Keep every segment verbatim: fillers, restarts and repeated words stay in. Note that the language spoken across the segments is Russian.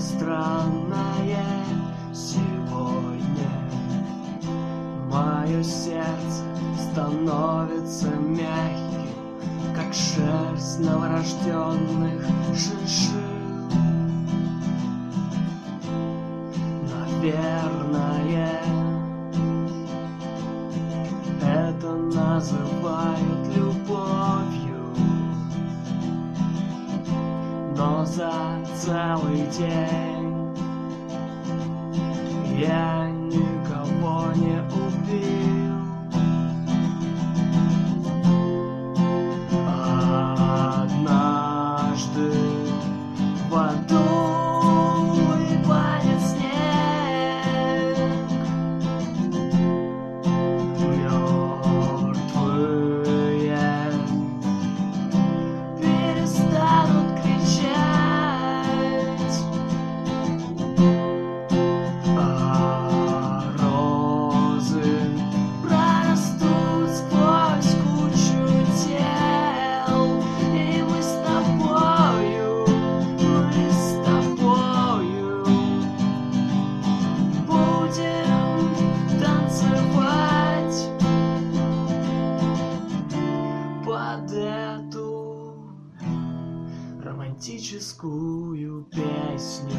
странное сегодня. Мое сердце становится мягким, как шерсть новорожденных шиншилл. Наверное, это называют любовью, но за целый день я никого не убил. Однажды в аду выпадет снег, мертвые перестанут кричать, а розы прорастут сквозь кучу тел. И мы с тобою, мы с тобою будем танцевать под эту романтическую песню.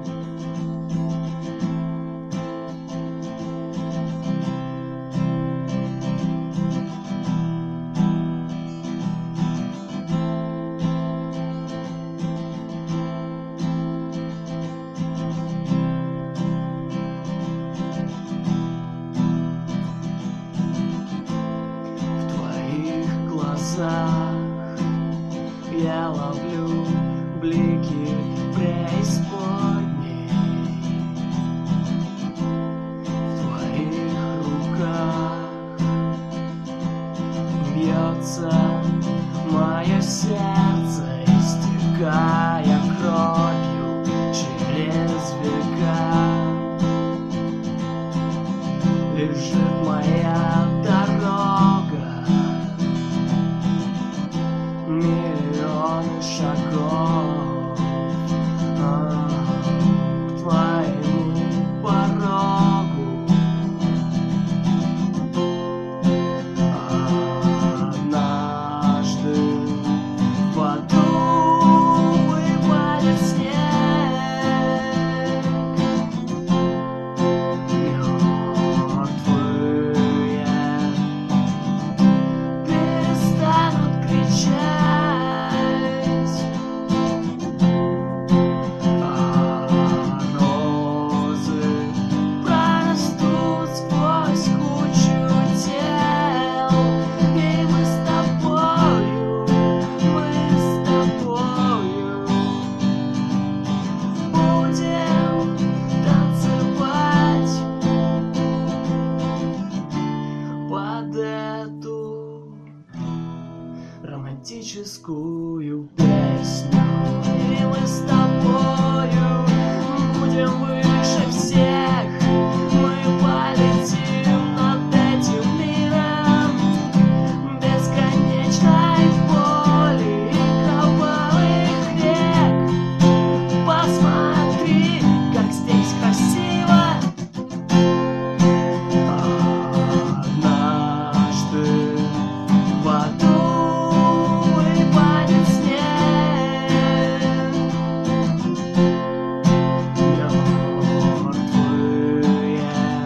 В твоих глазах я ловлю блики преисподней. В твоих руках бьется мое сердце, истекая кровью через века. Лежит моя дорога, миллионы шагов а, к твоему порогу. Однажды в аду выпадет снег, мертвые перестанут кричать, а розы прорастут сквозь кучу тел. И мы с тобою, мы с тобою будем танцевать под эту романтическую песню. И мы с тобою будем выше всех. Мы полетим над этим миром бесконечной боли и кровавых рек. Посмотри, как здесь красиво. Однажды в аду выпадет снег, мертвые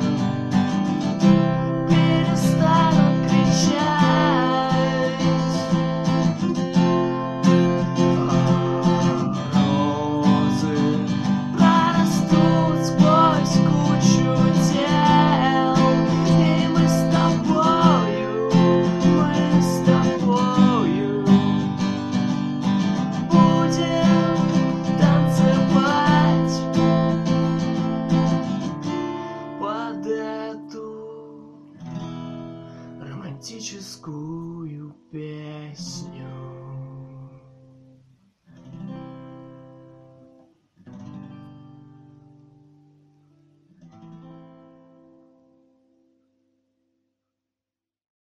перестанут кричать, а розы прорастут сквозь кучу тел. И мы с тобою, мы с тобою будем танцевать под эту романтическую песню.